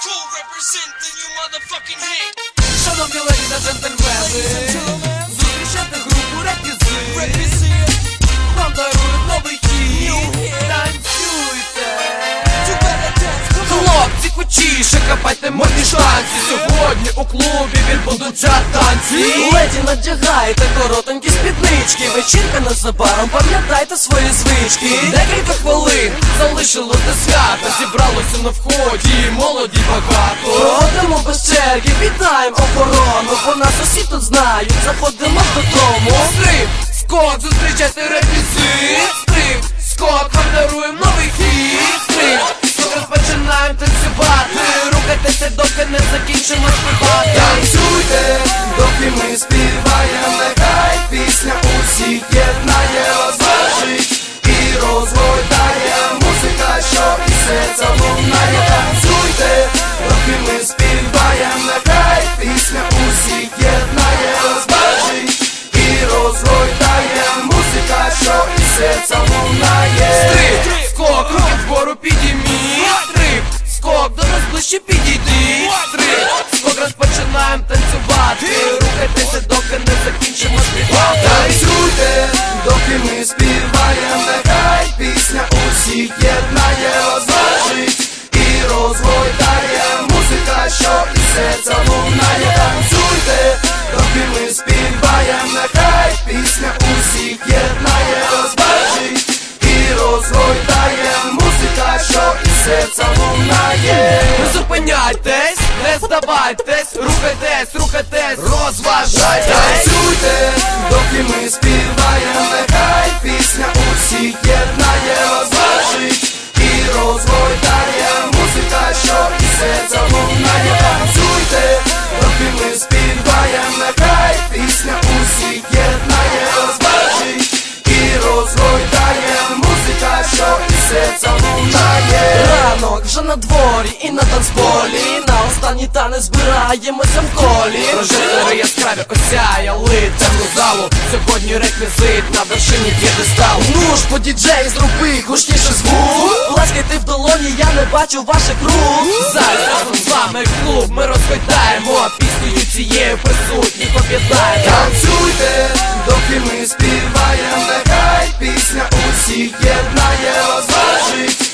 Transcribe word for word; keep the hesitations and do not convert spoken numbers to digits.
cool, represent the new motherfucking hit. Шановні леді та джентльмени, зустрічайте групу Реквізит. Вам дарують новий хіт. Танцюйте. Хлопці, кучіше, капайте модні штанці. Сьогодні у клубі відбудуться танці. Леді, надягайте коротенькі спіднички. Вечірка незабаром, пам'ятайте свої звички. Декілька хвилин залишилось до свята. Зібралося на вході молоді багато. Проходимо без черги, вітаємо охорону, бо нас усі тут знають, заходимо додому. Стрип, скок, зустрічайте Реквізит. Стрип, скок, вам даруємо новий хіт. Стрип, скок, розпочинаємо танцювати. Рухайтеся, доки не закінчимо співати. Танцюйте, доки ми співаємо, нехай пісня усіх єднає, розважить і розгойдає. Музика, що і серця лунає. Танцюйте, доки ми співаємо, нехай пісня усіх єднає, розважить і розгойдає. Музика, що і серця лунає. Стрип, скок, руки вгору підійміть. Стрип, скок, до нас ближче підійди. Стрип, скок, розпочинаємо танцювати. Рухайтеся, доки не закінчимо співати. Танцюйте, доки ми співаємо, нехай пісня усіх єднає, розважить і розгойдає. Музика, що і серця лунає. Танцюйте, доки ми співаємо, нехай пісня усіх єднає, розважить і розгойдає. Музика, що і серця лунає. Не зупиняйтесь, не здавайтесь. Рухайтесь, рухайтесь, розважайтесь. Танцюйте, доки ми співаємо, нехай пісня усіх єднає, розважить і розгойдає. Музика, що і серця лунає. Танцюйте, доки ми співаємо, нехай пісня усіх єднає, розважить і розгойдає. Музика, що і серця лунає. Ранок вже на дворі і на танцполі. На останній танець збираємося в колі. Прожектори яскраві осяяли темну залу. Сьогодні Реквізит на вершині п'єдесталу. Ну ж, по діджей, зроби гучніше звук. Плескайте в долоні, я не бачу ваших рук. Зараз разом з вами клуб ми розгойдаємо. Піснею цією присутніх об'єднаємо. Танцюйте, доки ми співаємо, нехай пісня усіх єднає, розважить